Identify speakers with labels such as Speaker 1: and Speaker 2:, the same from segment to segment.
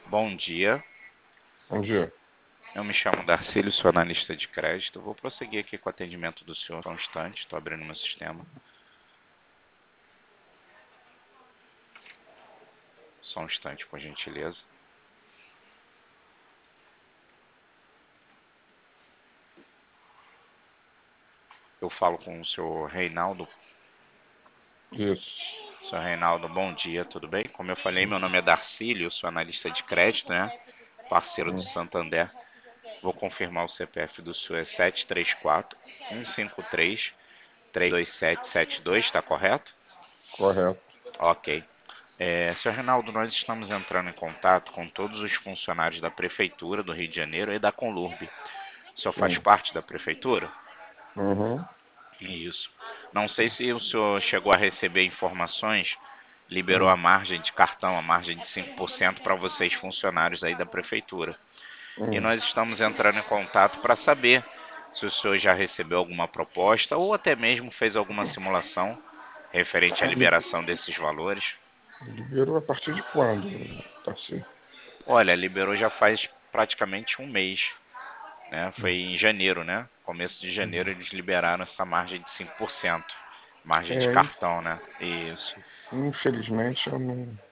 Speaker 1: Bom dia,
Speaker 2: Bom dia.
Speaker 1: eu me chamo Darcílio, sou analista de crédito. Vou prosseguir aqui com o atendimento do senhor só um instante, estou abrindo meu sistema. Só um instante, por gentileza. Eu falo com o senhor Reinaldo.
Speaker 2: Isso.
Speaker 1: Senhor Reinaldo, bom dia, tudo bem? Como eu falei, meu nome é Darcílio, sou analista de crédito, né? Parceiro do
Speaker 2: Hum,
Speaker 1: Santander. Vou confirmar o CPF do senhor é 734-153-32772, está correto?
Speaker 2: correto.
Speaker 1: Ok. Senhor Reinaldo, nós estamos entrando em contato com todos os funcionários da Prefeitura do Rio de Janeiro e da Conlurb. O senhor faz
Speaker 2: Sim.
Speaker 1: parte da Prefeitura?
Speaker 2: Uhum.
Speaker 1: Isso. Não sei se o senhor chegou a receber informações, liberou a
Speaker 2: Hum,
Speaker 1: margem de cartão, a margem de 5% para vocês funcionários aí da Prefeitura. E
Speaker 2: hum.
Speaker 1: nós estamos entrando em contato para saber se o senhor já recebeu alguma proposta ou até mesmo fez alguma simulação referente à
Speaker 2: Li-
Speaker 1: liberação desses valores.
Speaker 2: Liberou a partir de quando, Tarcísio?
Speaker 1: Olha, liberou já faz praticamente um mês, né? Foi
Speaker 2: Hum,
Speaker 1: em janeiro, né? Começo de janeiro
Speaker 2: hum.
Speaker 1: eles liberaram essa margem de 5%, margem de
Speaker 2: É,
Speaker 1: cartão, né? Isso.
Speaker 2: infelizmente eu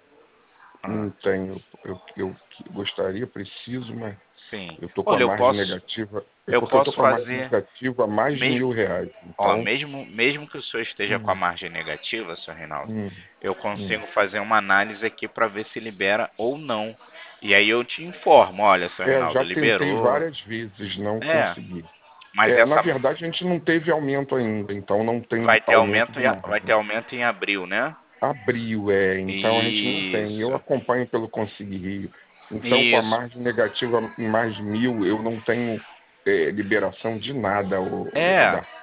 Speaker 1: Ah,
Speaker 2: não tenho. Gostaria, preciso, mas
Speaker 1: sim.
Speaker 2: eu tô com a
Speaker 1: Olha,
Speaker 2: margem negativa. É
Speaker 1: eu
Speaker 2: porque eu tô
Speaker 1: posso
Speaker 2: com a margem
Speaker 1: fazer,
Speaker 2: negativa há mais de
Speaker 1: me,
Speaker 2: R$ 1.000.
Speaker 1: ó,
Speaker 2: Então,
Speaker 1: mesmo que o senhor esteja com a
Speaker 2: hum,
Speaker 1: margem negativa, senhor Reinaldo,
Speaker 2: hum,
Speaker 1: eu
Speaker 2: hum.
Speaker 1: consigo fazer uma análise aqui para ver se libera ou não. E aí eu te informo, olha, senhor Reinaldo,
Speaker 2: Já tentei
Speaker 1: liberou.
Speaker 2: várias vezes, não
Speaker 1: É,
Speaker 2: consegui.
Speaker 1: mas
Speaker 2: Na
Speaker 1: essa
Speaker 2: verdade, a gente não teve aumento ainda, então não tem
Speaker 1: vai ter
Speaker 2: aumento
Speaker 1: aumento,
Speaker 2: de
Speaker 1: vai ter
Speaker 2: margem.
Speaker 1: aumento em abril, né?
Speaker 2: Abril, então a gente não tem. Eu
Speaker 1: Isso,
Speaker 2: acompanho pelo Consigue Rio. Então, com a
Speaker 1: isso.
Speaker 2: margem negativa em mais de 1.000, eu não tenho liberação de nada,
Speaker 1: É,
Speaker 2: Darcy.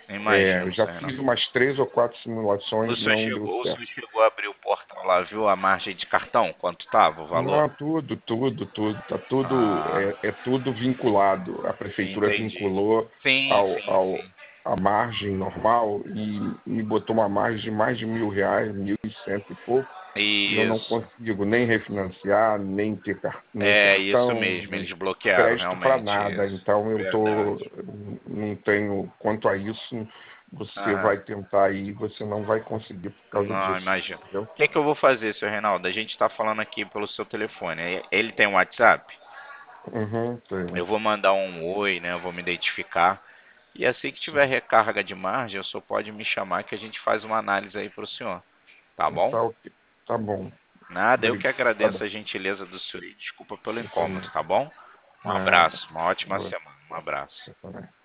Speaker 2: Eu
Speaker 1: imagino,
Speaker 2: já
Speaker 1: senhor
Speaker 2: fiz
Speaker 1: Reinaldo.
Speaker 2: umas 3 ou 4 simulações, não deu
Speaker 1: O
Speaker 2: certo.
Speaker 1: senhor chegou a abrir o portal lá, viu a margem de cartão? Quanto tava o valor?
Speaker 2: Não, tudo, tudo, tudo. Tá tudo,
Speaker 1: Ah,
Speaker 2: é tudo vinculado. A prefeitura
Speaker 1: entendi.
Speaker 2: vinculou
Speaker 1: Sim,
Speaker 2: ao,
Speaker 1: sim,
Speaker 2: ao,
Speaker 1: sim.
Speaker 2: a margem normal e me botou uma margem de mais de R$ 1.000, 1.100 e pouco. E eu não
Speaker 1: Isso.
Speaker 2: consigo nem refinanciar, nem
Speaker 1: É isso
Speaker 2: cartão,
Speaker 1: mesmo,
Speaker 2: nem
Speaker 1: eles bloquearam
Speaker 2: crédito para
Speaker 1: realmente
Speaker 2: nada.
Speaker 1: isso.
Speaker 2: Então
Speaker 1: Verdade.
Speaker 2: não tenho, quanto a isso, você
Speaker 1: Ah,
Speaker 2: vai tentar aí, você não vai conseguir por causa
Speaker 1: não,
Speaker 2: disso,
Speaker 1: imagino.
Speaker 2: entendeu?
Speaker 1: O que é que eu vou fazer, senhor Reinaldo? A gente está falando aqui pelo seu telefone. Ele tem um WhatsApp?
Speaker 2: Uhum,
Speaker 1: Eu
Speaker 2: tenho.
Speaker 1: vou mandar um oi, né? Eu vou me identificar. E assim que tiver
Speaker 2: Sim.
Speaker 1: recarga de margem, o senhor pode me chamar que a gente faz uma análise aí para o senhor. Tá bom?
Speaker 2: Tá ok. Tá bom.
Speaker 1: Nada, eu que
Speaker 2: Obrigado. Tá
Speaker 1: agradeço
Speaker 2: bom.
Speaker 1: a gentileza do senhor e desculpa pelo
Speaker 2: Eu
Speaker 1: incômodo,
Speaker 2: também.
Speaker 1: tá bom? Um
Speaker 2: Nada.
Speaker 1: abraço, uma ótima
Speaker 2: Boa.
Speaker 1: semana. Um abraço.
Speaker 2: Você também.